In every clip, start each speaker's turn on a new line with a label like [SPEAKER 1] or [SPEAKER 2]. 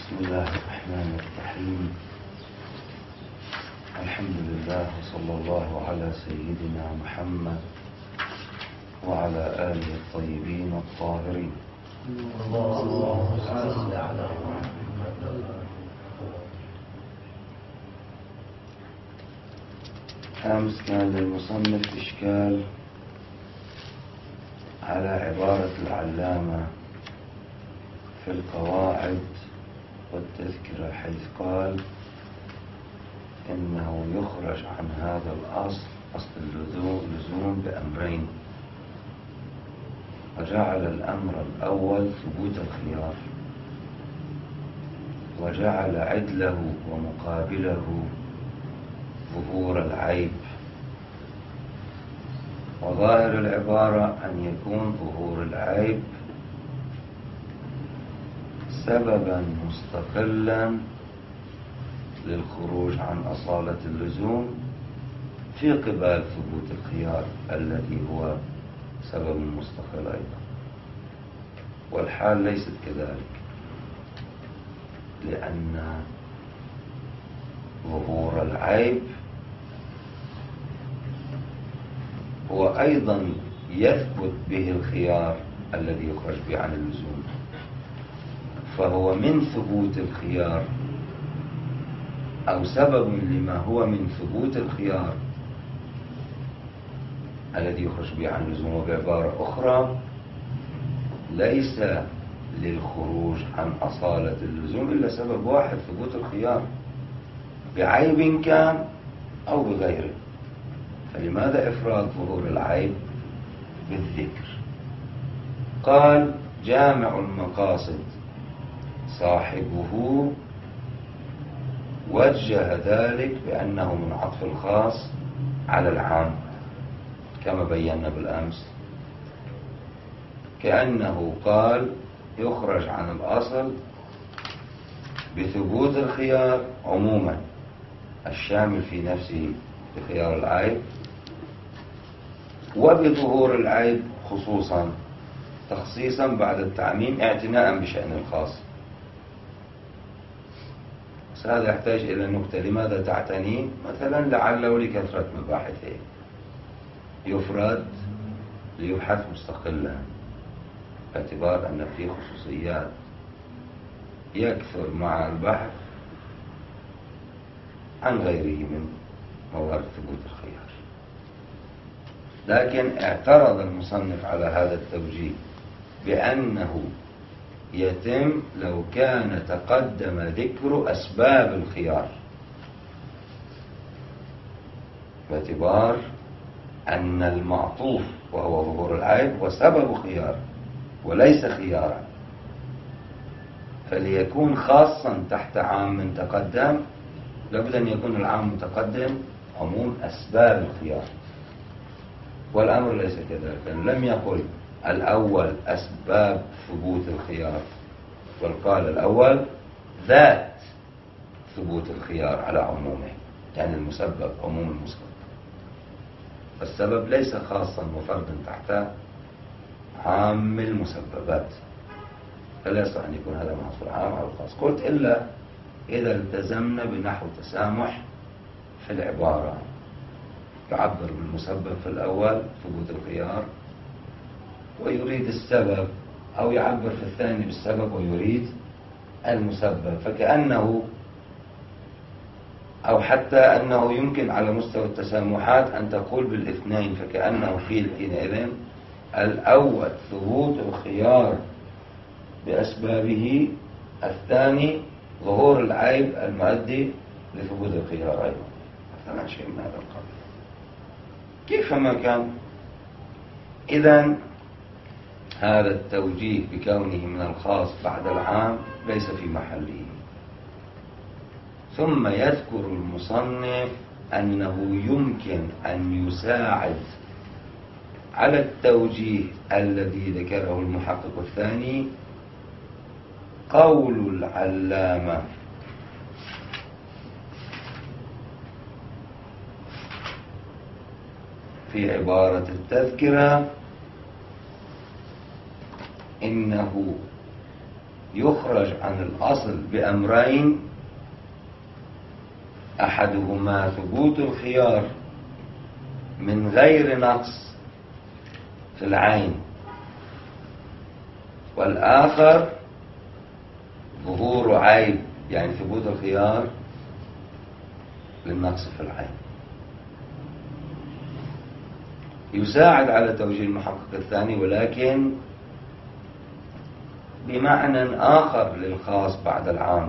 [SPEAKER 1] بسم الله الرحمن الرحيم. الحمد لله وصلى الله على سيدنا محمد وعلى آله الطيبين الطاهرين.
[SPEAKER 2] اللهم صل على محمد.
[SPEAKER 1] أمس كان للمصنف إشكال على عبارة العلامة في القواعد والتذكرة، حيث قال إنه يخرج عن هذا الأصل، أصل اللزوم بأمرين، وجعل الأمر الأول ثبوت الخيار، وجعل عدله ومقابله ظهور العيب. وظاهر العبارة أن يكون ظهور العيب سببا مستقلا للخروج عن أصالة اللزوم في قبال ثبوت الخيار الذي هو سبب مستقل أيضا. والحال ليست كذلك، لأن ظهور العيب هو أيضا يثبت به الخيار الذي يخرج به عن اللزوم، فهو من ثبوت الخيار أو سبب لما هو من ثبوت الخيار الذي يخرج به عن اللزوم. وبعبارة أخرى، ليس للخروج عن أصالة اللزوم إلا سبب واحد، ثبوت الخيار بعيب كان أو بغيره. فلماذا إفراد ظهور العيب بالذكر؟ قال: جامع المقاصد صاحبه وجه ذلك بأنه من عطف الخاص على العام، كما بينا بالأمس، كأنه قال يخرج عن الأصل بثبوت الخيار عموما الشامل في نفسه بخيار العيب، وبظهور العيب خصوصا، تخصيصا بعد التعميم اعتناء بشأن الخاص. بس هذا يحتاج إلى نكتة. لماذا تعتني؟ مثلا لعله لكثرة مباحثه، يفرد ليبحث مستقلا، باعتبار أن فيه خصوصيات يكثر مع البحث عن غيره من موارد ثبوت الخيار. لكن اعترض المصنف على هذا التوجيه بأنه يتم لو كان تقدم ذكر أسباب الخيار، باعتبار أن المعطوف وهو ظهور العيب وسبب خيار وليس خيارا، فليكون خاصا تحت عام تقدم لابد أن يكون العام متقدم عموم أسباب الخيار. والأمر ليس كذلك، لم يقل الأول أسباب ثبوت الخيار، بل قال الأول ذات ثبوت الخيار على عمومه، يعني المسبب عموم المسبب. فالسبب ليس خاصا وفردا تحت عام المسببات، فلا يصح أن يكون هذا معطوف العام على الخاص. قلت إلا إذا التزمنا بنحو تسامح في العبارة، يعبر بالمسبب في الأول ثبوت الخيار ويريد السبب، أو يعبر في الثاني بالسبب ويريد المسبب، فكأنه أو حتى أنه يمكن على مستوى التسامحات أن تقول بالاثنين، فكأنه قيل حينئذ الأول ثبوت الخيار بأسبابه، الثاني ظهور العيب المؤدي لثبوت الخيار أيضا، مثلا شيء من هذا القبيل، كيفما كان. إذن هذا التوجيه بكونه من الخاص بعد العام ليس في محله. ثم يذكر المصنف أنه يمكن أن يساعد على التوجيه الذي ذكره المحقق الثاني قول العلامة في عبارة التذكرة: إنه يخرج عن الأصل بأمرين: أحدهما ثبوت الخيار من غير نقص في العين، والآخر ظهور عيب، يعني ثبوت الخيار للنقص في العين. يساعد على توجيه المحقق الثاني، ولكن بمعنى آخر للخاص بعد العام.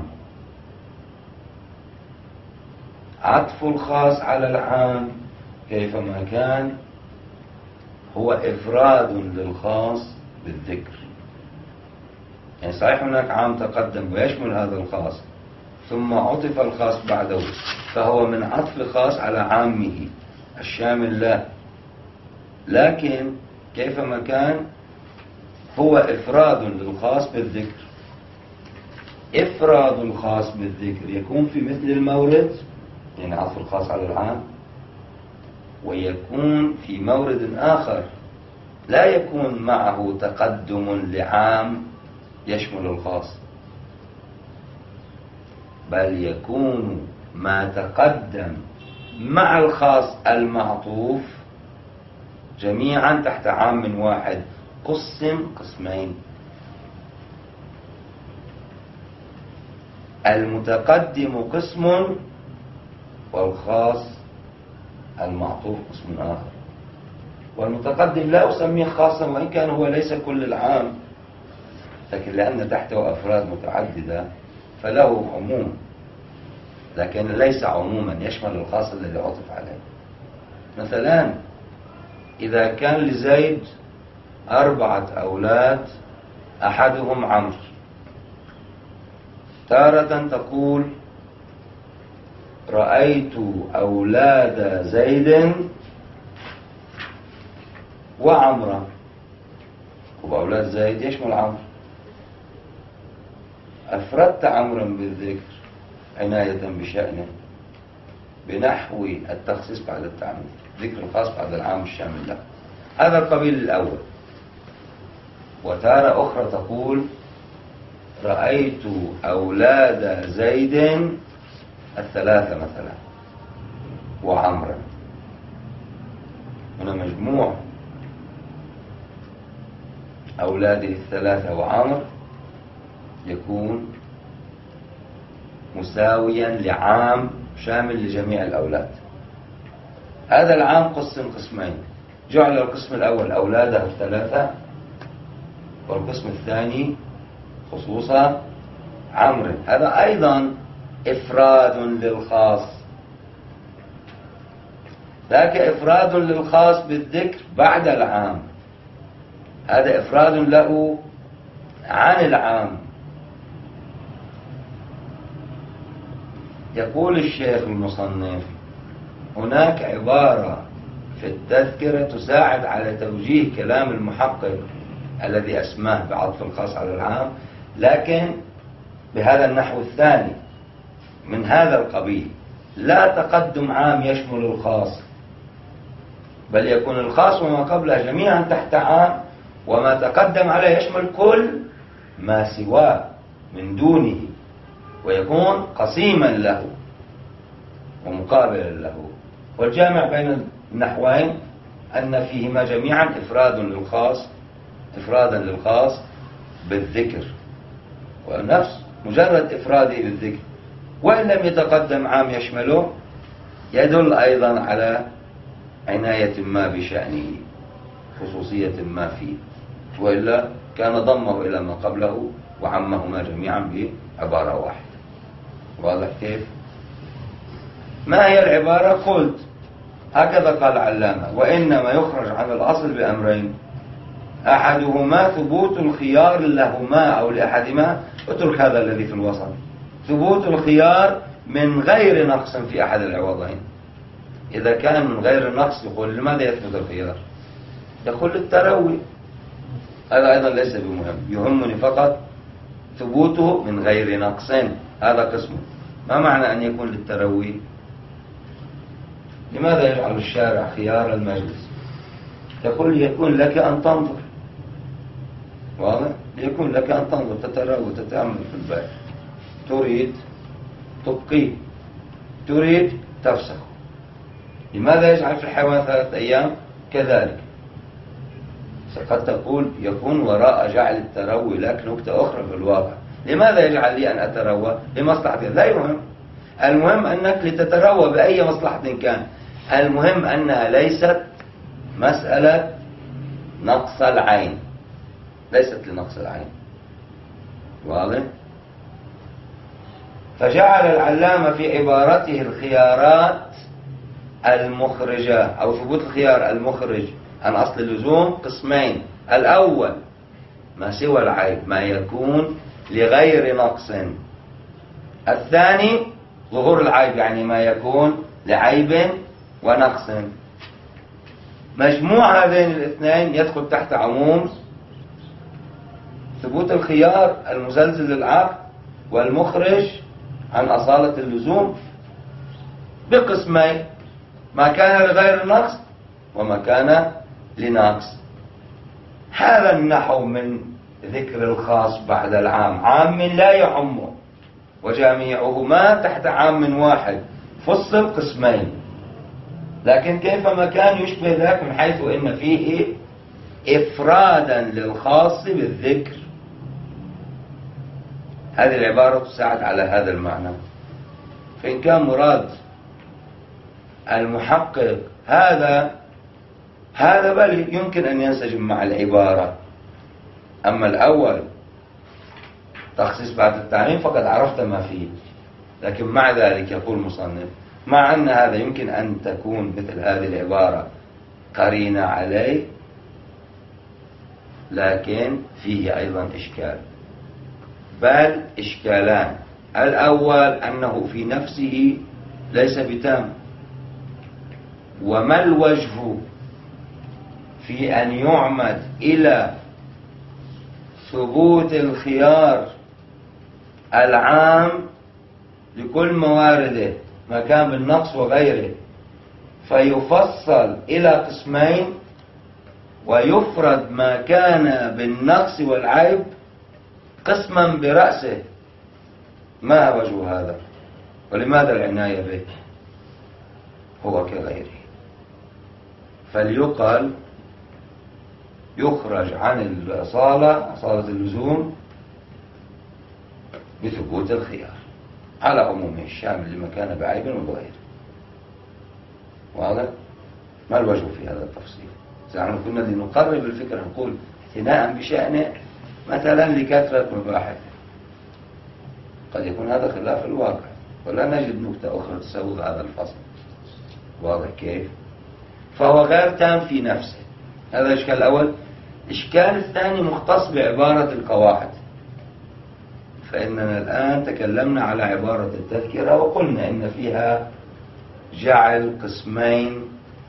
[SPEAKER 1] عطف الخاص على العام كيفما كان هو إفراد للخاص بالذكر. يعني صحيح هناك عام تقدم ويشمل هذا الخاص، ثم عطف الخاص بعده، فهو من عطف خاص على عامه الشامل له، لكن كيفما كان هو إفراد للخاص بالذكر. إفراد الخاص بالذكر يكون في مثل المورد، يعني عطف الخاص على العام، ويكون في مورد آخر لا يكون معه تقدم لعام يشمل الخاص، بل يكون ما تقدم مع الخاص المعطوف جميعا تحت عام واحد قسم قسمين: المتقدم قسم والخاص المعطوف قسم آخر. والمتقدم لا أسميه خاصا وإن كان هو ليس كل العام، لكن لأن تحته أفراد متعددة فله عموم، لكن ليس عموما يشمل الخاص الذي عطف عليه. مثلا إذا كان لزيد 4 أولاد أحدهم عمرو، تارة تقول: رأيت أولاد زيد وعمرا، وأولاد زيد يشمل عمرو، أفردت عمرا بالذكر عناية بشأنه بنحو التخصيص بعد التعميم، ذكر الخاص بعد العام الشامل له. هذا القبيل الأول. وتارة أخرى تقول: رأيت أولاد زيد 3 مثلا وعمرا، هنا مجموع أولاده 3 وعمر يكون مساويا لعام شامل لجميع الأولاد. هذا العام قسم قسمين: جعل القسم الأول أولاده 3، والقسم الثاني خصوصا عمرو. هذا أيضا إفراد للخاص، ذاك إفراد للخاص بالذكر بعد العام، هذا إفراد له عن العام. يقول الشيخ المصنف: هناك عبارة في التذكرة تساعد على توجيه كلام المحقق الذي أسماه بعطف الخاص على العام، لكن بهذا النحو الثاني من هذا القبيل: لا تقدم عام يشمل الخاص، بل يكون الخاص وما قبله جميعا تحت عام، وما تقدم عليه يشمل كل ما سواه من دونه، ويكون قسيما له ومقابلا له. والجامع بين النحوين أن فيهما جميعا إفرادا للخاص بالذكر، ونفس مجرد إفراده بالذكر وإن لم يتقدم عام يشمله يدل أيضا على عناية ما بشأنه، خصوصية ما فيه، وإلا كان ضمه إلى ما قبله وعمهما جميعا بعبارة واحدة. واضح كيف؟ ما هي العبارة؟ قلت هكذا قال علامة: وإنما يخرج عن الأصل بأمرين: أحدهما ثبوت الخيار لهما أو لأحدهما، اترك هذا الذي في الوسط، ثبوت الخيار من غير نقص في أحد العوضين. إذا كان من غير نقص يقول لماذا يثبت الخيار؟ يقول للتروي، هذا أيضا ليس بمهم، يهمني فقط ثبوته من غير نقص، هذا قسمه. ما معنى أن يكون للتروي؟ لماذا يجعل الشارع خيار المجلس؟ يقول يكون لك أن تنظر، واضح؟ يكون لك أن تنظر تتراءى وتتأمل في البيت. تريد تبقيه، تريد تفسخ. لماذا يجعل في الحيوان 3 أيام؟ كذلك قد تقول يكون وراء جعل التروي لك نكتة أخرى في الواقع. لماذا يجعل لي أن أتروى؟ لمصلحة لا يهم. المهم أنك لتتروى بأي مصلحة كان. المهم أنها ليست مسألة نقص العين، ليست لنقص العين. واضح؟ فجعل العلامة في عبارته الخيارات المخرجة أو ثبوت الخيار المخرج عن أصل اللزوم قسمين. الأول ما سوى العيب، ما يكون لغير نقص. الثاني ظهور العيب، يعني ما يكون لعيب ونقص. مجموع هذين الاثنين يدخل تحت عموم ثبوت الخيار المزلزل للعقل والمخرج عن أصالة اللزوم بقسمين: ما كان لغير النقص وما كان لنقص. هذا النحو من ذكر الخاص بعد العام. عام لا يعمه وجميعهما تحت عام واحد، فصل قسمين. لكن كيفما كان يشبه ذاك من حيث إن فيه إفرادا للخاص بالذكر. هذه العبارة تساعد على هذا المعنى. فإن كان مراد المحقق هذا بل يمكن أن ينسجم مع العبارة. أما الأول تخصيص بعد التعميم فقد عرفت ما فيه. لكن مع ذلك يقول المصنف مع أن هذا يمكن أن تكون مثل هذه العبارة قرينة عليه، لكن فيه أيضا إشكال، بل إشكالان. الأول أنه في نفسه ليس بتام. وما الوجه في أن يعمد إلى ثبوت الخيار العام لكل موارده ما كان بالنقص وغيره، فيفصل إلى قسمين ويفرد ما كان بالنقص والعيب قسما برأسه؟ ما وجه هذا؟ ولماذا العناية به؟ هو كغيره. فليقل يخرج عن الأصالة، أصالة اللزوم، بثبوت الخيار على عمومه الشامل لما كان بعيب وبغير. واضح؟ ما الوجه في هذا التفصيل؟ إذا كنا لنقرب الفكرة نقول اعتناء بشأنه مثلا لكثرة مباحثه، قد يكون هذا خلاف الواقع، ولا نجد نكتة أخرى تسوغ هذا الفصل. واضح كيف؟ فهو غير تام في نفسه. هذا الإشكال الأول. الإشكال الثاني مختص بعبارة القواعد. فإننا الآن تكلمنا على عبارة التذكرة وقلنا إن فيها جعل قسمين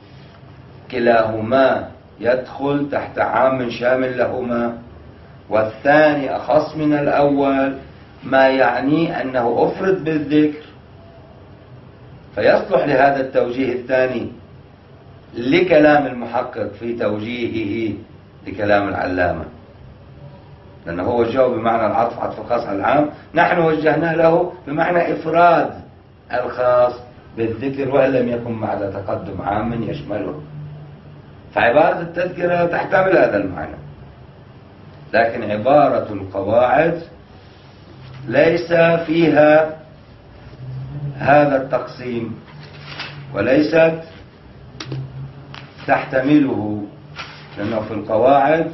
[SPEAKER 1] كلاهما يدخل تحت عام شامل لهما، والثاني أخص من الأول، ما يعني أنه أفرد بالذكر، فيصلح لهذا التوجيه الثاني لكلام المحقق في توجيهه لكلام العلامة، لأنه هو وجهه بمعنى العطف، عطف الخاص على العام. نحن وجهنا له بمعنى إفراد الخاص بالذكر وإن لم يكن بعد تقدم عام يشمله. فعبارة التذكرة تحتمل هذا المعنى، لكن عبارة القواعد ليس فيها هذا التقسيم وليست تحتمله، لأنه في القواعد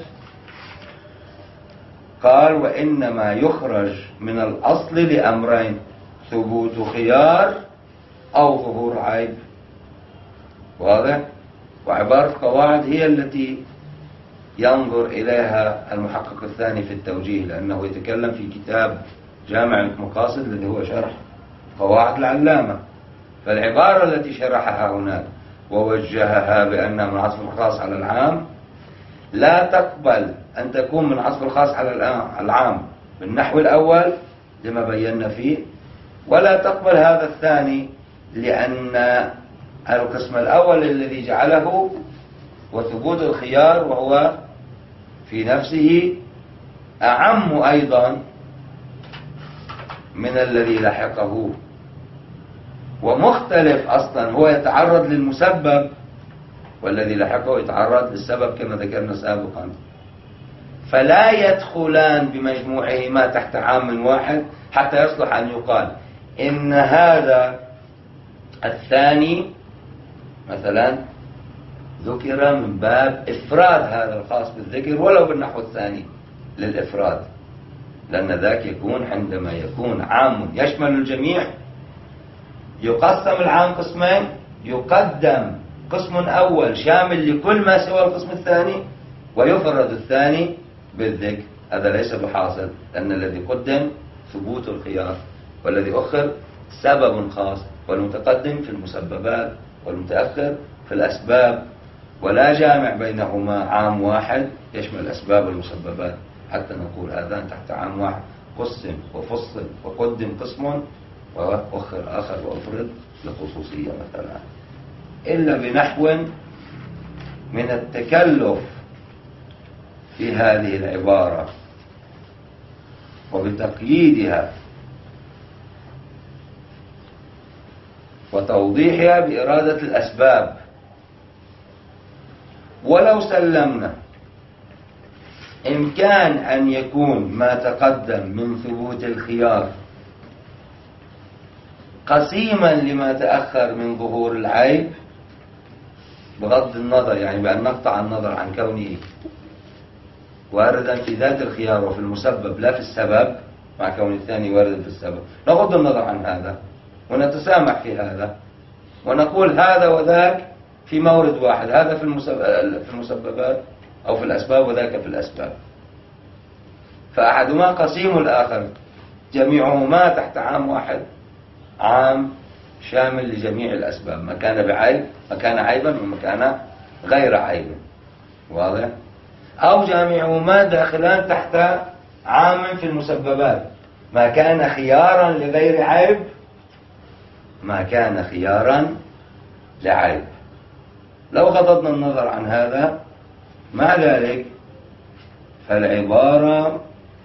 [SPEAKER 1] قال وإنما يخرج من الأصل لأمرين: ثبوت خيار أو ظهور عيب. واضح؟ وعبارة قواعد هي التي ينظر إليها المحقق الثاني في التوجيه، لأنه يتكلم في كتاب جامع المقاصد الذي هو شرح قواعد العلامة. فالعبارة التي شرحها هناك ووجهها بأنها من عطف الخاص على العام لا تقبل أن تكون من عطف الخاص على العام بالنحو الأول لما بينا فيه، ولا تقبل هذا الثاني، لأن القسم الأول الذي جعله وثبوت الخيار وهو في نفسه أعم أيضا من الذي لحقه، ومختلف أصلا، هو يتعرض للمسبب والذي لحقه يتعرض للسبب كما ذكرنا سابقا، فلا يدخلان بمجموعهما تحت عام واحد حتى يصلح أن يقال إن هذا الثاني مثلا ذكر من باب إفراد هذا الخاص بالذكر ولو بالنحو الثاني للإفراد، لأن ذاك يكون عندما يكون عام يشمل الجميع يقسم العام قسمين، يقدم قسم أول شامل لكل ما سوى القسم الثاني ويفرد الثاني بالذكر. هذا ليس بحاصل، لأن الذي قدم ثبوت الخيار والذي أخر سبب خاص، والمتقدم في المسببات والمتأخر في الأسباب، ولا جامع بينهما عام واحد يشمل الأسباب والمسببات حتى نقول هذان تحت عام واحد قسم وفصل وقدم قسم وأخر آخر وأفرد لخصوصية مثلا، إلا بنحو من التكلف في هذه العبارة وبتقييدها وتوضيحها بإرادة الأسباب. ولو سلمنا إمكان أن يكون ما تقدم من ثبوت الخيار قسيما لما تأخر من ظهور العيب، بغض النظر يعني بأن نقطع النظر عن كونه واردا في ذات الخيار وفي المسبب لا في السبب، مع كون الثاني واردا في السبب، نغض النظر عن هذا ونتسامح في هذا ونقول هذا وذاك في مورد واحد، هذا في المسببات أو في الأسباب وذاك في الأسباب، فأحدهما قسيم الآخر، جميعهما تحت عام واحد، عام شامل لجميع الأسباب، ما كان بعيب ما كان عيبا وما كان غير عيب، واضح؟ أو جميعهما داخلان تحت عام في المسببات، ما كان خيارا لغير عيب ما كان خيارا لعيب. لو غضضنا النظر عن هذا مع ذلك فالعبارة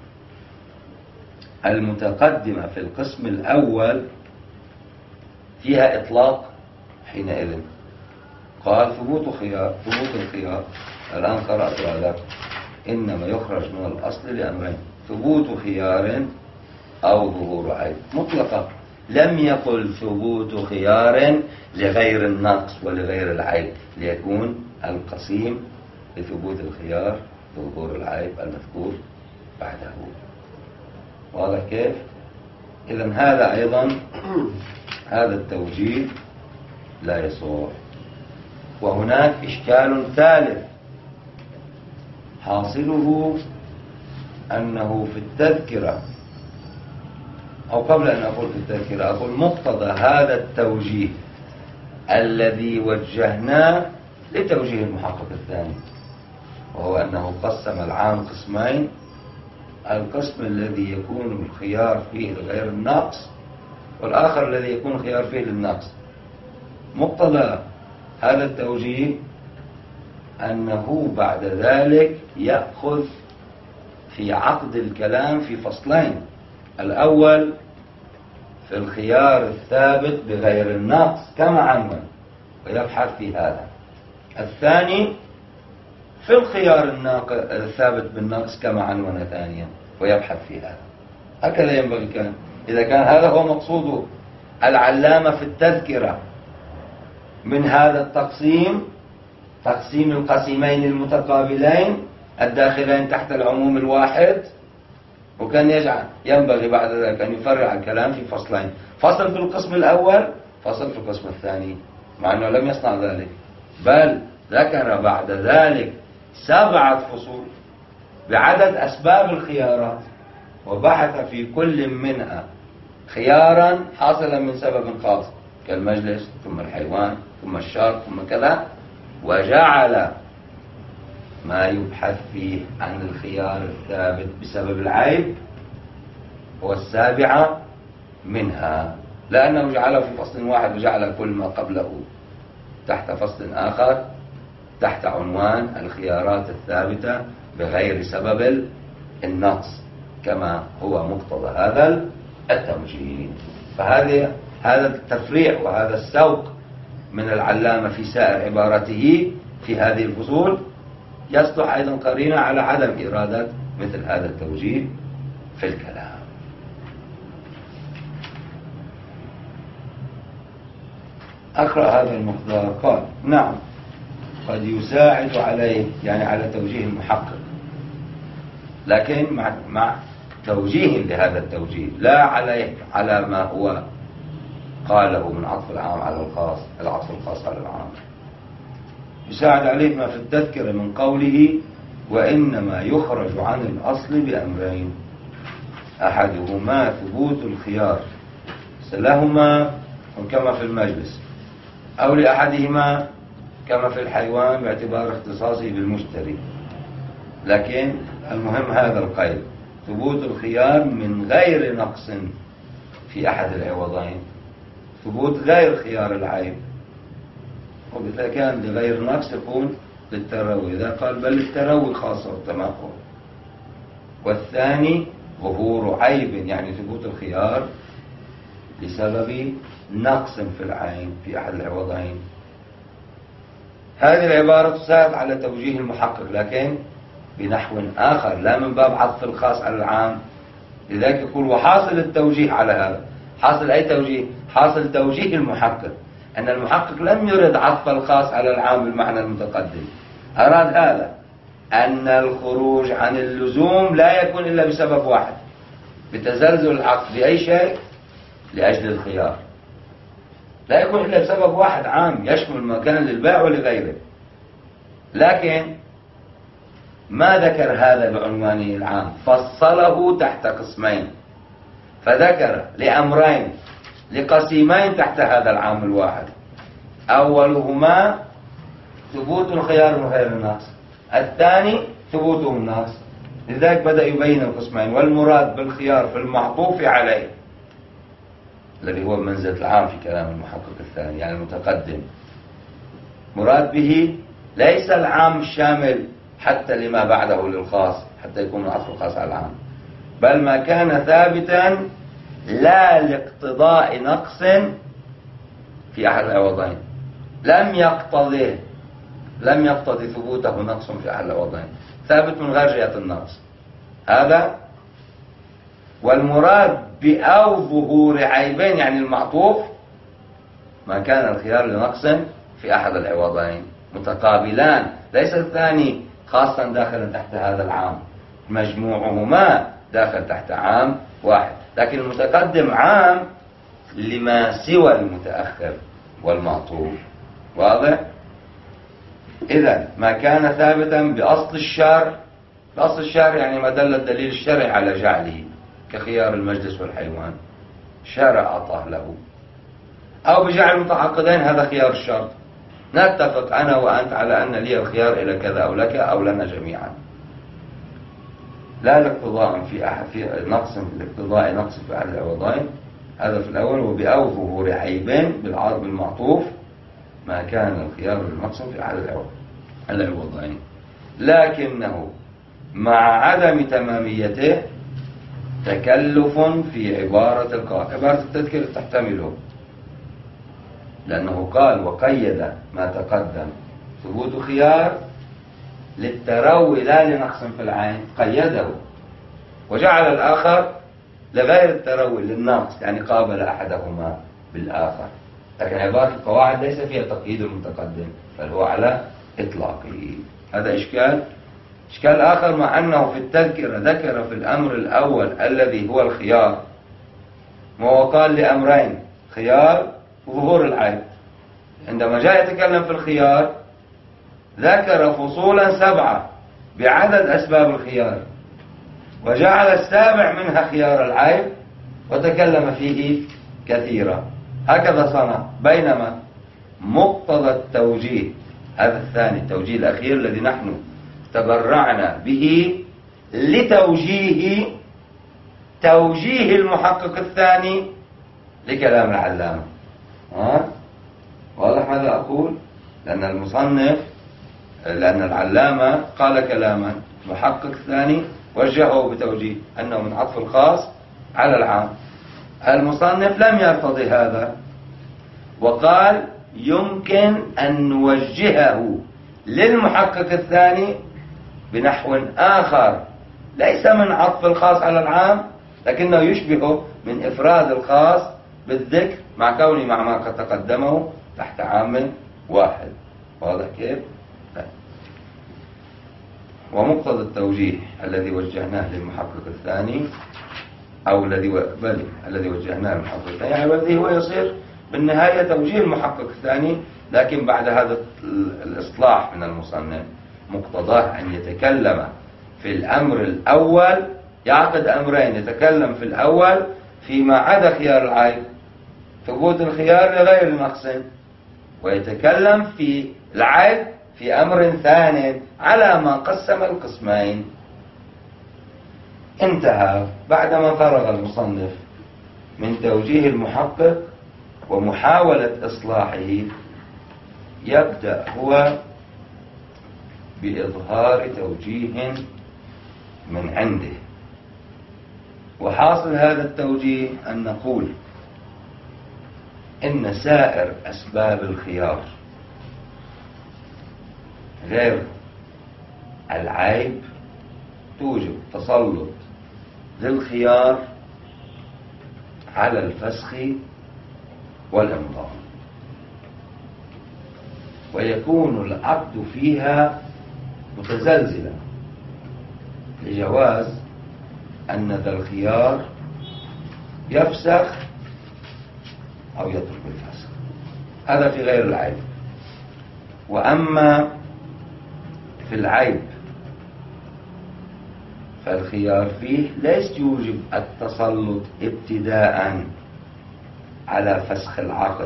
[SPEAKER 1] المتقدمة في القسم الأول فيها إطلاق حينئذ، قال ثبوت الخيار. الآن قرأت هذا إنما يخرج من الأصل لأمرين: ثبوت خيار أو ظهور عيب مطلقة، لم يقل ثبوت خيار لغير النقص ولغير العيب، ليكون القسيم لثبوت الخيار وظهور العيب المذكور بعده. واضح كيف؟ إذن هذا أيضا هذا التوجيه لا يصح. وهناك إشكال ثالث حاصله أنه في التذكرة، أو قبل أن أقول في التذكرة أقول مقتضى هذا التوجيه الذي وجهناه لتوجيه المحقق الثاني، وهو أنه قسم العام قسمين: القسم الذي يكون الخيار فيه لغير النقص، والآخر الذي يكون الخيار فيه للنقص. مقتضى هذا التوجيه أنه بعد ذلك يأخذ في عقد الكلام في فصلين: الأول في الخيار الثابت بغير النقص كما عنوان ويبحث في هذا، الثاني في الخيار الثابت بالنقص كما عنوان ثانيا ويبحث في هذا. هكذا ينبغي كان، إذا كان هذا هو مقصود العلامة في التذكرة من هذا التقسيم، تقسيم القسيمين المتقابلين الداخلين تحت العموم الواحد، وكان ينبغي بعد ذلك أن يفرع الكلام في فصلين: فصل في القسم الأول، فصل في القسم الثاني، مع أنه لم يصنع ذلك، بل ذكر بعد ذلك 7 فصول بعدد أسباب الخيارات، وبحث في كل منها خيارا حاصلا من سبب خاص كالمجلس ثم الحيوان ثم الشرط ثم كذا، وجعل ما يبحث فيه عن الخيار الثابت بسبب العيب هو 7 منها، لأنه جعله في فصل واحد وجعل كل ما قبله تحت فصل آخر تحت عنوان الخيارات الثابتة بغير سبب النقص كما هو مقتضى هذا التوجيه. هذا التفريع وهذا السوق من العلامة في سائر عبارته في هذه الفصول يصلح أيضا قرينة على عدم إرادة مثل هذا التوجيه في الكلام. أقرأ هذا المقدار. قال: نعم، قد يساعد عليه، يعني على توجيه المحقق، لكن مع توجيه لهذا التوجيه، لا عليه على ما هو قاله من عطف العام على الخاص، العطف الخاص على العام. يساعد عليه ما في التذكرة من قوله: وإنما يخرج عن الأصل بأمرين، أحدهما ثبوت الخيار لهما كما في المجلس، أو لأحدهما كما في الحيوان باعتبار اختصاصه بالمشتري. لكن المهم هذا القيد: ثبوت الخيار من غير نقص في أحد العوضين، ثبوت غير خيار العيب. وإذا كان لغير نقص يكون للتروي، إذا قال بل للتروي خاصة والتماثل. والثاني ظهور عيب، يعني ثبوت الخيار بسبب نقص في العين في أحد العوضين. هذه العبارة تساعد على توجيه المحقق، لكن بنحو آخر، لا من باب عطف الخاص على العام. لذلك يقول: وحاصل التوجيه على هذا. حاصل أي توجيه؟ حاصل توجيه المحقق، أن المحقق لم يرد عطف الخاص على العام بالمعنى المتقدم، أراد هذا، أن الخروج عن اللزوم لا يكون إلا بسبب واحد، بتزلزل العقد بأي شيء لأجل الخيار، لا يكون إلا بسبب واحد عام يشمل ما كان للبائع ولغيره. لكن ما ذكر هذا بعنوانه العام، فصله تحت قسمين، فذكر لأمرين لقسيمين تحت هذا العام الواحد: أولهما ثبوت الخيار من غير النقص، الثاني ثبوته النقص. لذلك بدأ يبين القسمين. والمراد بالخيار في المعطوف عليه، الذي هو منزلة العام في كلام المحقق الثاني يعني المتقدم، مراد به ليس العام الشامل حتى لما بعده للخاص، حتى يكون العطف الخاص على العام، بل ما كان ثابتا لا لاقتضاء نقص في أحد العوضين، لم يقتضي ثبوته نقص في أحد العوضين، ثابت من غير جهة النقص هذا. والمراد بأو ظهور عيبين، يعني المعطوف ما كان الخيار لنقص في أحد العوضين متقابلان، ليس الثاني خاصا داخلا تحت هذا العام، مجموعهما داخل تحت عام واحد، لكن المتقدم عام لما سوى المتأخر والمعطوف. واضح؟ إذا ما كان ثابتا بأصل الشرع، بأصل الشرع يعني ما دل الدليل الشرعي على جعله، كخيار المجلس والحيوان، شرع أعطاه له، أو بجعل المتعاقدين، هذا خيار الشرط، نتفق أنا وأنت على أن لي الخيار إلى كذا أو لك أو لنا جميعا، لا لاقتضاء في نقص، لاقتضاء نقص في أحد العوضين، هذا في الأول. وبأو ظهور عيبين بالعرض بالمعطوف ما كان الخيار للنقص في أحد العوضين، لكنه مع عدم تماميته تكلف في عبارة القائل، عبارة التذكير تحتمله، لأنه قال وقيد ما تقدم ثبوت خيار للتروي لا لنقص في العين، قيده، وجعل الآخر لغير التروي للنقص، يعني قابل أحدهما بالآخر. لكن عبارة القواعد ليس فيها تقييد المتقدم، بل هو على إطلاقه. هذا إشكال آخر، مع أنه في التذكرة ذكر في الأمر الأول الذي هو الخيار، وهو قال لأمرين: خيار وظهور العيب. عندما جاء يتكلم في الخيار ذكر فصولا 7 بعدد أسباب الخيار، وجعل السابع منها خيار العيب وتكلم فيه كثيرا، هكذا صنع. بينما مقتضى التوجيه، هذا الثاني التوجيه الأخير الذي نحن تبرعنا به توجيه المحقق الثاني لكلام العلامة. واضح ماذا أقول؟ لأن العلامة قال كلاما، المحقق الثاني وجهه بتوجيه أنه من عطف الخاص على العام. المصنف لم يرتضي هذا وقال يمكن أن نوجهه للمحقق الثاني بنحو آخر ليس من عطف الخاص على العام، لكنه يشبهه من إفراد الخاص بالذكر مع كونه مع ما قد تقدمه تحت عام واحد. واضح كيف؟ ومقتضى التوجيه الذي وجهناه للمحقق الثاني أو الذي وجهناه للمحقق الثاني يعني الذي هو يصير بالنهاية توجيه المحقق الثاني، لكن بعد هذا الإصلاح من المصنف مقتضاه أن يتكلم في الأمر الأول، يعقد أمرين، يتكلم في الأول فيما عدا خيار العيب ثبوت الخيار لغير نقص، ويتكلم في العيب في أمر ثاني على ما قسم القسمين. انتهى بعدما فرغ المصنف من توجيه المحقق ومحاولة إصلاحه، يبدأ هو بإظهار توجيه من عنده. وحاصل هذا التوجيه أن نقول إن سائر أسباب الخيار غير العيب توجب تسلط للخيار على الفسخ والإمضاء، ويكون العقد فيها متزلزلا لجواز أن ذا الخيار يفسخ أو يترك الفسخ. هذا في غير العيب. وأما في العيب فالخيار فيه ليس يوجب التسلط ابتداء على فسخ العقد،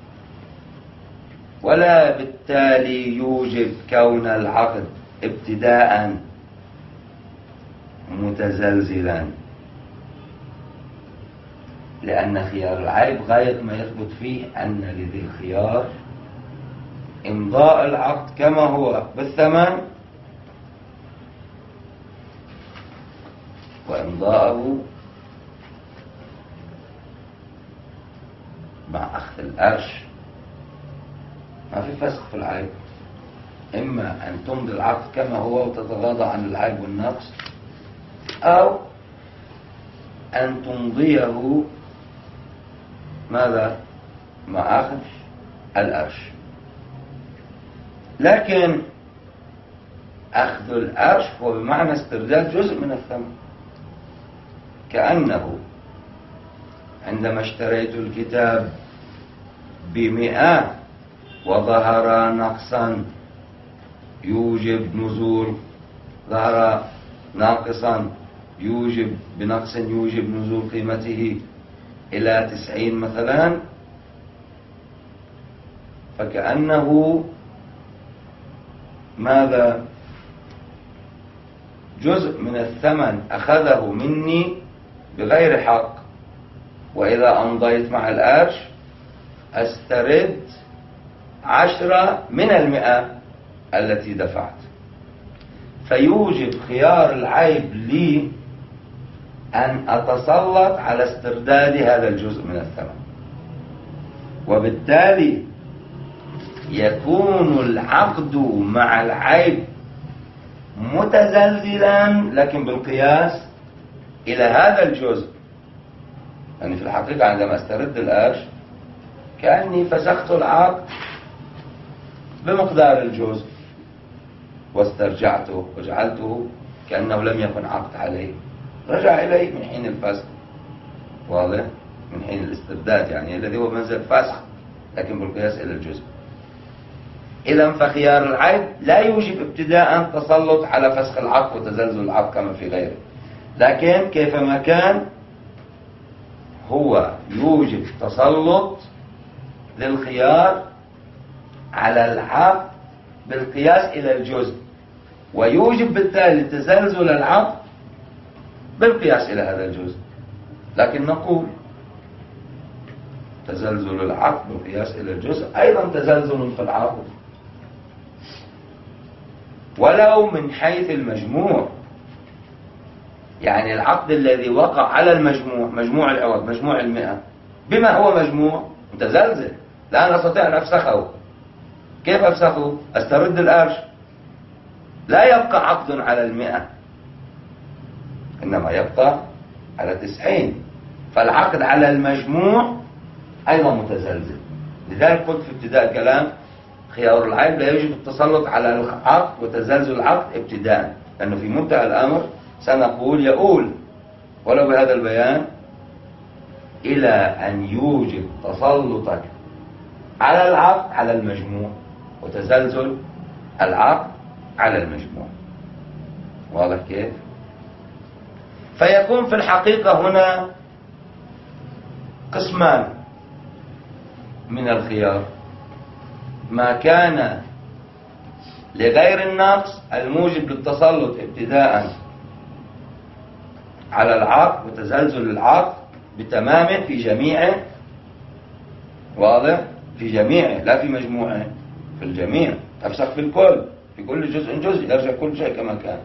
[SPEAKER 1] ولا بالتالي يوجب كون العقد ابتداء متزلزلا، لأن خيار العيب غاية ما يثبت فيه أن لذي الخيار إمضاء العقد كما هو بالثمن وإمضاءه مع أخذ القرش. ما في فسخ في العيب، إما أن تمضي العقد كما هو وتتغاضى عن العيب والنقص، أو أن تمضيه ماذا؟ مع أخذ القرش. لكن أخذ القرش هو بمعنى استرداد جزء من الثمن، كأنه عندما اشتريت الكتاب ب100 وظهر نقصا يوجب نزول، ظهر ناقصا يوجب بنقص يوجب نزول قيمته إلى 90 مثلا، فكأنه ماذا؟ جزء من الثمن أخذه مني بغير حق، وإذا أمضيت مع القرش أسترد 10 من 100 التي دفعت، فيوجب خيار العيب لي أن أتسلط على استرداد هذا الجزء من الثمن، وبالتالي يكون العقد مع العيب متزلزلا لكن بالقياس إلى هذا الجزء. يعني في الحقيقة عندما استرد القرش كأني فسخت العقد بمقدار الجزء واسترجعته وجعلته كأنه لم يكن عقد عليه، رجع إليه من حين الفسخ، واضح؟ من حين الاسترداد يعني الذي هو منزل فسخ لكن بالقياس إلى الجزء. إذن فخيار العيب لا يوجب ابتداء تسلط على فسخ العقد وتزلزل العقد كما في غيره، لكن كيفما كان هو يوجب تسلط للخيار على العقد بالقياس إلى الجزء، ويوجب بالتالي تزلزل العقد بالقياس إلى هذا الجزء. لكن نقول تزلزل العقد بالقياس إلى الجزء أيضا تزلزل في العقد، ولو من حيث المجموع يعني العقد الذي وقع على المجموع، مجموع العوض، مجموع 100، بما هو مجموع متزلزل، لا أستطيع أن أفسخه. كيف أفسخه؟ أسترد القرش. لا يبقى عقد على 100، إنما يبقى على 90. فالعقد على المجموع أيضا متزلزل. لذلك قلت في ابتداء الكلام خيار العيب لا يجب التسلط على العقد وتزلزل العقد ابتداء، لأنه في منتهى الأمر سنقول يؤول ولو بهذا البيان إلى أن يوجب تسلطك على العقد على المجموع وتزلزل العقد على المجموع. واضح كيف؟ فيكون في الحقيقة هنا قسمان من الخيار: ما كان لغير النقص الموجب للتسلط ابتداء على العقد وتزلزل العقد بتمامه في جميعه. واضح؟ في جميعه لا في مجموعه، في الجميع. أفسخ في الكل، في كل جزء جزء، يرجع كل شيء كما كان.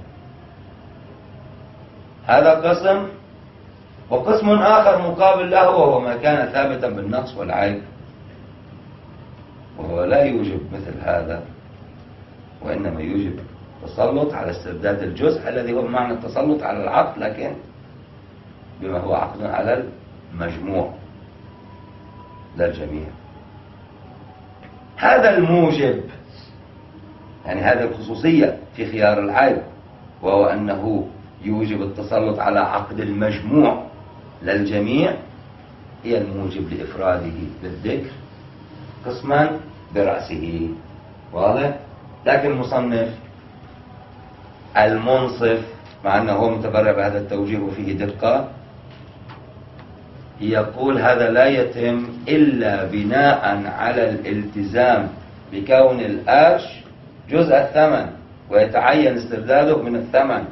[SPEAKER 1] هذا قسم. وقسم آخر مقابل له وهو ما كان ثابتا بالنقص والعيب، وهو لا يوجب مثل هذا، وإنما يوجب التسلط على استرداد الجزء الذي هو معنى التسلط على العقد، لكن بما هو عقد على المجموع لا الجميع. هذا الموجب، يعني هذه الخصوصية في خيار العيب، وهو أنه يوجب التسلط على عقد المجموع لا الجميع، هي الموجب لإفراده بالذكر قسما برأسه. واضح؟ لكن المصنف المنصف، مع أنه هو متبرع بهذا التوجيه وفيه دقة، يقول هذا لا يتم إلا بناء على الالتزام بكون القرش جزء الثمن ويتعين استرداده من الثمن.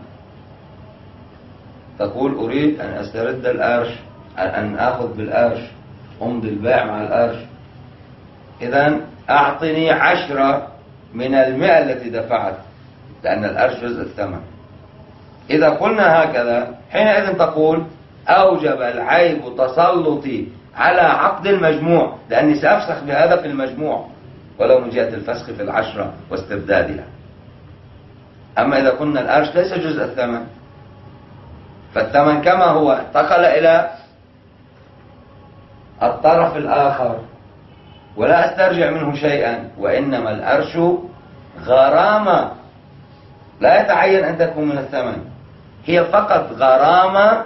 [SPEAKER 1] تقول أريد أن أسترد القرش، أن أخذ بالقرش، أمضي البيع مع القرش، إذن أعطني 10 من 100 التي دفعت، لأن القرش جزء الثمن. إذا قلنا هكذا حينئذ تقول أوجب العيب تسلطي على عقد المجموع، لأني سأفسخ بهذا في المجموع ولو من جهة الفسخ في 10 واستردادها. أما إذا قلنا القرش ليس جزء الثمن، فالثمن كما هو انتقل إلى الطرف الآخر ولا أسترجع منه شيئا، وإنما القرش غرامة لا يتعين أن تكون من الثمن، هي فقط غرامة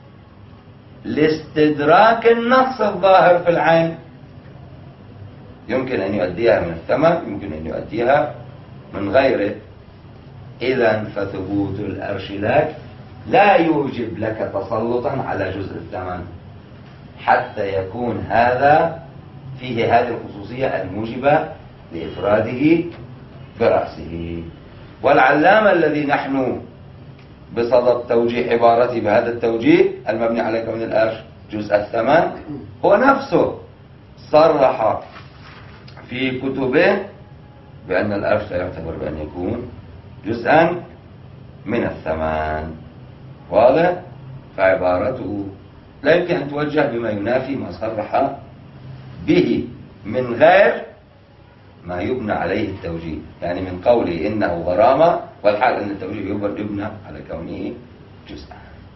[SPEAKER 1] لاستدراك النقص الظاهر في العين. يمكن أن يؤديها من الثمن، يمكن أن يؤديها من غيره. إذن فثبوت القرش لك لا يوجب لك تسلطا على جزء الثمن حتى يكون هذا فيه هذه الخصوصية الموجبة لإفراده برأسه. والعلامة الذي نحن بصدد توجيه عبارته بهذا التوجيه المبني على كون القرش جزء الثمن هو نفسه صرح في كتبه بأن القرش لا يعتبر بأن يكون جزءا من الثمن. واضح؟ فعبارته لا يمكن أن توجه بما ينافي ما صرح به من غير ما يبنى عليه التوجيه، يعني من قوله إنه غرامة والحال أن التوجيه يبنى على كونه جزءا.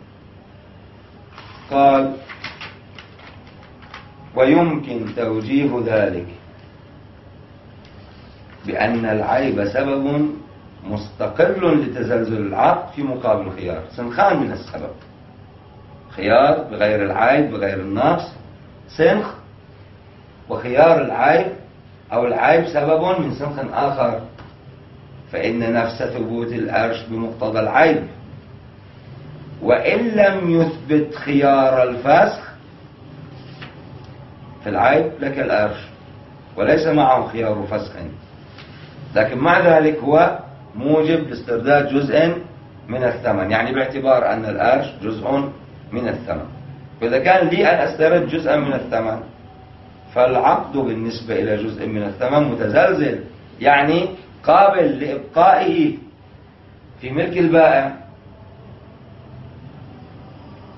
[SPEAKER 1] قال ويمكن توجيه ذلك بأن العيب سبب مستقل لتزلزل العقد في مقابل خيار سنخان من السبب. خيار بغير العيب بغير النقص سنخ، وخيار العيب أو العيب سبب من سنخ آخر، فإن نفس ثبوت القرش بمقتضى العيب، وإن لم يثبت خيار الفسخ في العيب لك القرش وليس معه خيار فسخ، لكن مع ذلك هو موجب لاسترداد جزء من الثمن، يعني باعتبار أن القرش جزء من الثمن. فإذا كان لي أن أسترد جزءا من الثمن فالعقد بالنسبة إلى جزء من الثمن متزلزل، يعني قابل لإبقائه في ملك البائع.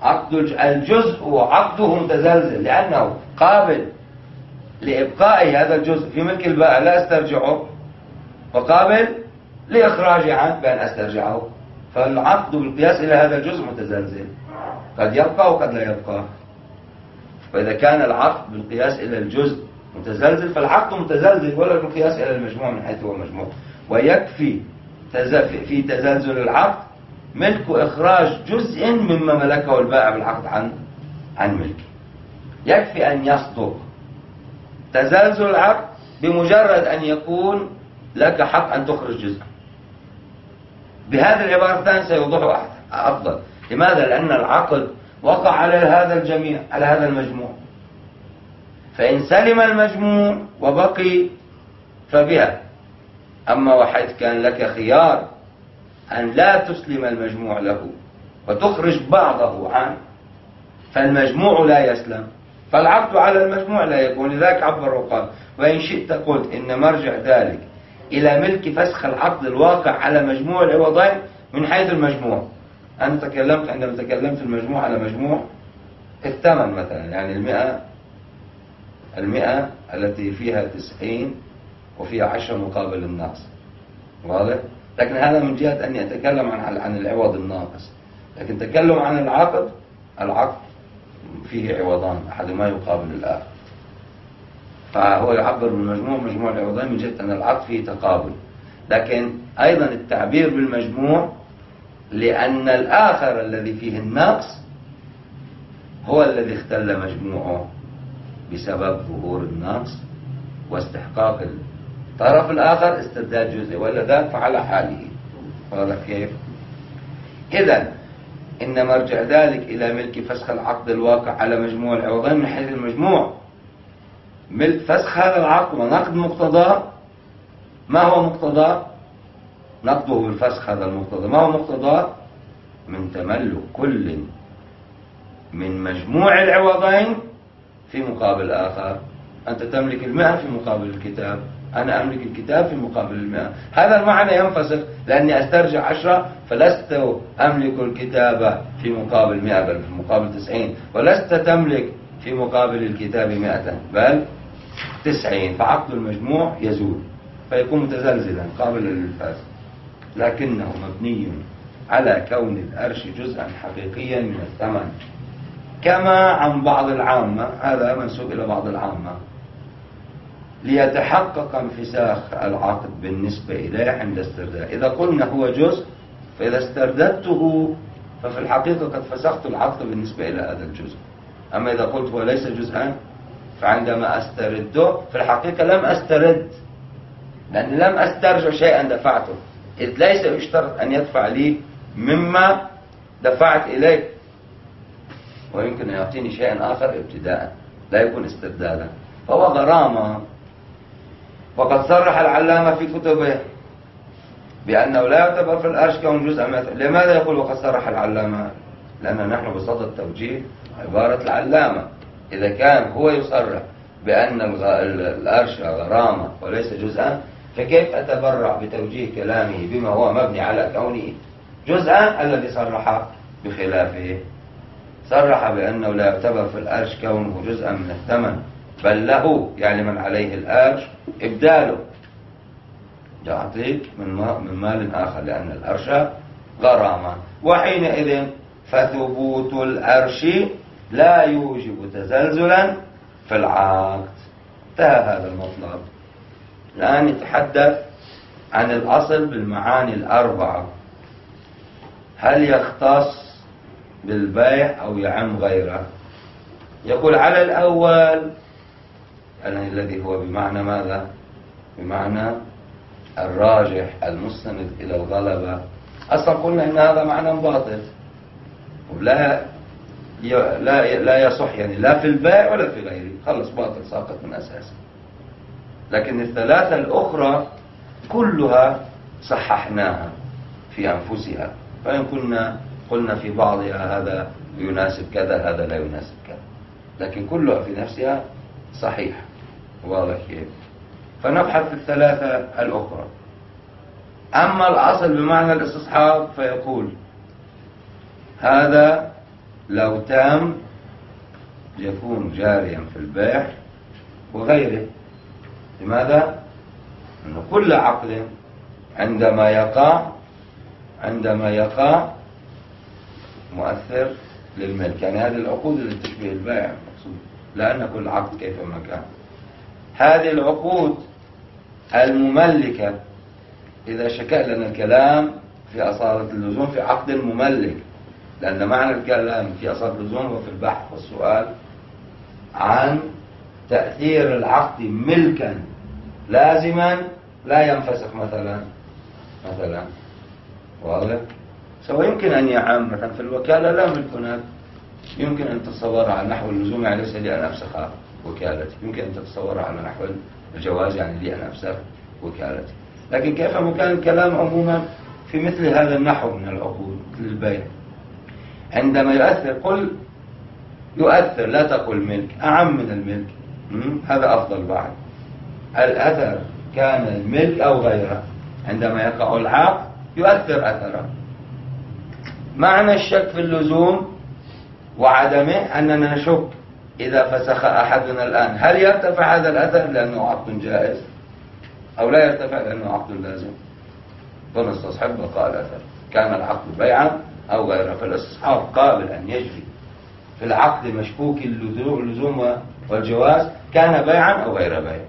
[SPEAKER 1] الجزء عقده متزلزل لأنه قابل لإبقاء هذا الجزء في ملك البائع لا أسترجعه، وقابل لإخراجه عنه بأن أسترجعه. فالعقد بالقياس إلى هذا الجزء متزلزل، قد يبقى وقد لا يبقى. فإذا كان العقد بالقياس إلى الجزء متزلزل فالعقد متزلزل، ولا بالقياس إلى المجموع من حيث هو مجموع. ويكفي في تزلزل العقد ملك إخراج جزء مما ملكه البائع بالعقد عن ملكه. يكفي أن يصدق تزلزل العقد بمجرد أن يكون لك حق أن تخرج جزءا. بهذه العبارتين سيوضح أفضل. لماذا؟ لأن العقد وقع على هذا الجميع، على هذا المجموع، فإن سلم المجموع وبقي فبها. أما وحيث كان لك خيار أن لا تسلم المجموع له وتخرج بعضه عنه فالمجموع لا يسلم، فالعقد على المجموع لا يكون. لذلك عبر وقال: وإن شئت قلت إن مرجع ذلك إلى ملك فسخ العقد الواقع على مجموع العوضين من حيث المجموع. أنا تكلمت عندما تكلمت المجموع على مجموع الثمن مثلا، يعني المئة التي فيها 90 وفيها 10 مقابل الناقص، واضح؟ لكن هذا من جهة أني أتكلم عن العوض الناقص. لكن تكلم عن العقد فيه عوضان أحدهما يقابل الآخر، فهو يعبر بالمجموع مجموع العوضين من جهة أن العقد فيه تقابل. لكن أيضا التعبير بالمجموع لأن الآخر الذي فيه النقص هو الذي اختل مجموعه بسبب ظهور النقص واستحقاق الطرف الآخر استرداد جزء، ولا ذاك فعلى حاله. واضح كيف؟ إذن إن مرجع ذلك إلى ملك فسخ العقد الواقع على مجموع العوضين من حيث المجموع. ملك فسخ هذا العقد ونقد مقتضاه. ما هو مقتضاه؟ نقده بالفسخ هذا المقتضى. ما هو مقتضاه؟ من تملك كل من مجموع العوضين في مقابل آخر. أنت تملك 100 في مقابل الكتاب، أنا أملك الكتاب في مقابل 100. هذا المعنى ينفسخ، لأني أسترجع 10 فلست أملك الكتاب في مقابل 100 بل في مقابل 90، ولست تملك في مقابل الكتاب 100 بل 90. فعقد المجموع يزول فيكون متزلزلا قابلا للفسخ، لكنه مبني على كون الأرش جزءا حقيقيا من الثمن كما عن بعض العامة. هذا منسوب إلى بعض العامة ليتحقق انفساخ العقد بالنسبة إليه عند استرداد. إذا قلنا هو جزء فإذا استرددته ففي الحقيقة قد فسخت العقد بالنسبة إلى هذا الجزء. أما إذا قلت هو ليس جزءا فعندما أسترده في الحقيقة لم أسترد، لأني لم أسترجع شيئا دفعته، إذ ليس يشترط أن يدفع لي مما دفعت إليه، ويمكن أن يعطيني شيئا آخر ابتداء لا يكون استردادا، فهو غرامة. وقد صرح العلامة في كتبه بأنه لا يعتبر في الأرش كون جزءا من. لماذا يقول وقد صرح العلامة؟ لأن نحن بصدد توجيه عبارة العلامة. إذا كان هو يصرح بأن الأرش غرامة وليس جزءا، فكيف أتبرع بتوجيه كلامه بما هو مبني على كونه جزءا الذي صرح بخلافه؟ صرح بأنه لا يعتبر في الأرش كونه جزءا من الثمن بل له، يعني من عليه الأرش، إبداله يعطيك من مال آخر، لأن الأرش غرامة. وحينئذ فثبوت الأرش لا يوجب تزلزلا في العقد. انتهى هذا المطلب. الآن يتحدث عن الأصل بالمعاني الأربعة. هل يختص بالبيع أو يعم غيره؟ يقول على الأول الذي هو بمعنى ماذا؟ بمعنى الراجح المستند إلى الغلبة. أصلا قلنا إن هذا معنى باطل ولا لا يصح، يعني لا في البيع ولا في غيره، خلص باطل ساقط من أساسه. لكن الثلاثة الأخرى كلها صححناها في أنفسها، فإن قلنا في بعضها هذا يناسب كذا هذا لا يناسب كذا، لكن كلها في نفسها صحيحة. واضح كيف؟ فنبحث في الثلاثة الأخرى. أما الأصل بمعنى الاستصحاب فيقول هذا لو تام يكون جاريا في البيع وغيره. لماذا؟ أن كل عقد عندما يقع مؤثر للملك. يعني هذه العقود اللي تشبه البيع المقصود، لأن كل عقد كيفما كان. هذه العقود المملكة، إذا شكلنا الكلام في أصالة اللزوم في عقد مملك، لأن معنى الكلام في أصالة اللزوم وفي البحث والسؤال عن تأثير العقد ملكا لازما لا ينفسخ مثلا واضح؟ سواء يمكن أن يعم مثلا في الوكالة لا ملك هناك، يمكن أن تتصورها على نحو اللزوم، يعني ليس لي أن أفسخ وكالتي، يمكن أن تتصورها على نحو الجواز، يعني لي أن أفسخ وكالتي. لكن كيفما كان الكلام عموما في مثل هذا النحو من العقود مثل البيع، عندما يؤثر لا تقل ملك، أعم من الملك، هذا أفضل بعد. الأثر كان الملك أو غيره، عندما يقع العقد يؤثر أثره. معنى الشك في اللزوم وعدمه أننا نشك إذا فسخ أحدنا الآن هل يرتفع هذا الأثر لأنه عقد جائز أو لا يرتفع لأنه عقد لازم، فنستصحب بقاء الأثر كان العقد بيعا أو غيره. فالاستصحاب قابل أن يجري في العقد مشكوك اللزوم والجواز كان بيعا أو غير بيع.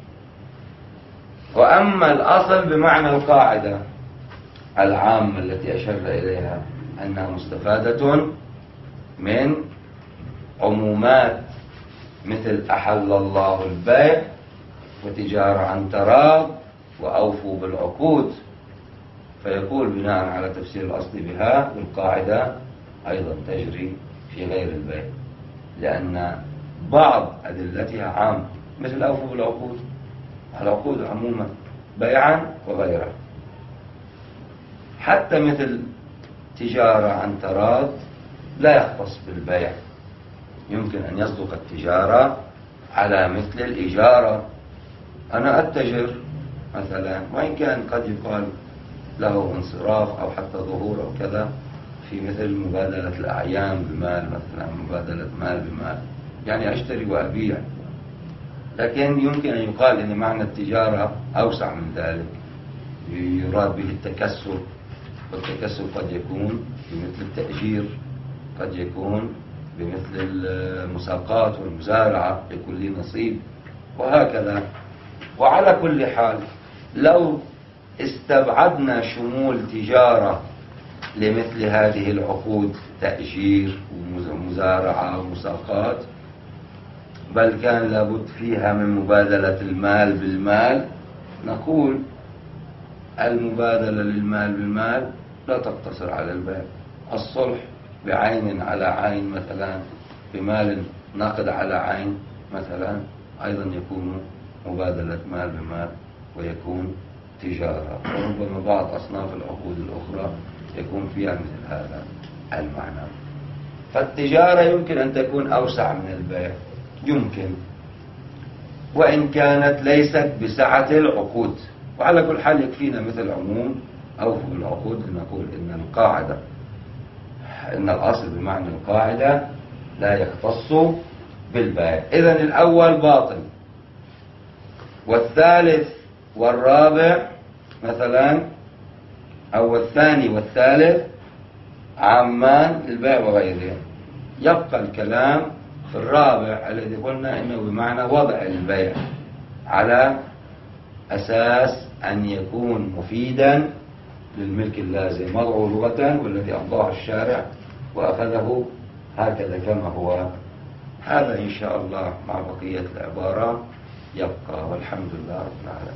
[SPEAKER 1] وأما الأصل بمعنى القاعدة العامة التي أشرنا إليها أنها مستفادة من عمومات مثل أحل الله البيع وتجارة عن تراض وأوفوا بالعقود، فيقول بناء على تفسير الأصل بها والقاعدة أيضا تجري في غير البيع، لأن بعض أدلتها عام مثل أوفوا بالعقود، العقود عموما بيعا وغيرها. حتى مثل تجارة عن تراض لا يختص بالبيع، يمكن أن يصدق التجارة على مثل الإجارة. أنا أتجر مثلا، وإن كان قد يقال له انصراف أو حتى ظهور أو كذا في مثل مبادلة الأعيان بمال، مثلا مبادلة مال بمال، يعني أشتري وأبيع. لكن يمكن أن يقال إن معنى التجارة أوسع من ذلك، يراد به التكسب، والتكسب قد يكون بمثل التأجير، قد يكون بمثل المساقات والمزارعة يكون لي نصيب وهكذا. وعلى كل حال لو استبعدنا شمول تجارة لمثل هذه العقود، تأجير ومزارعة ومساقات، بل كان لابد فيها من مبادلة المال بالمال، نقول المبادلة للمال بالمال لا تقتصر على البيع. الصلح بعين على عين مثلا، بمال نقد على عين مثلا، أيضا يكون مبادلة مال بمال ويكون تجارة. وربما بعض أصناف العقود الأخرى يكون فيها مثل هذا المعنى. فالتجارة يمكن أن تكون أوسع من البيع، يمكن، وإن كانت ليست بسعة العقود. وعلى كل حال يكفينا مثل عموم أوفوا العقود لنقول إن القاعدة، إن الأصل بمعنى القاعدة لا يختص بالبيع. إذن الأول باطل، والثالث والرابع مثلا، أو الثاني والثالث عامان للبيع وغيره. يبقى الكلام في الرابع الذي قلنا إنه بمعنى وضع البيع على أساس أن يكون مفيدا للملك اللازم، وضعه لغة والذي أمضاه الشارع وأخذه هكذا كما هو. هذا إن شاء الله مع بقية العبارة يبقى، والحمد لله رب العالمين.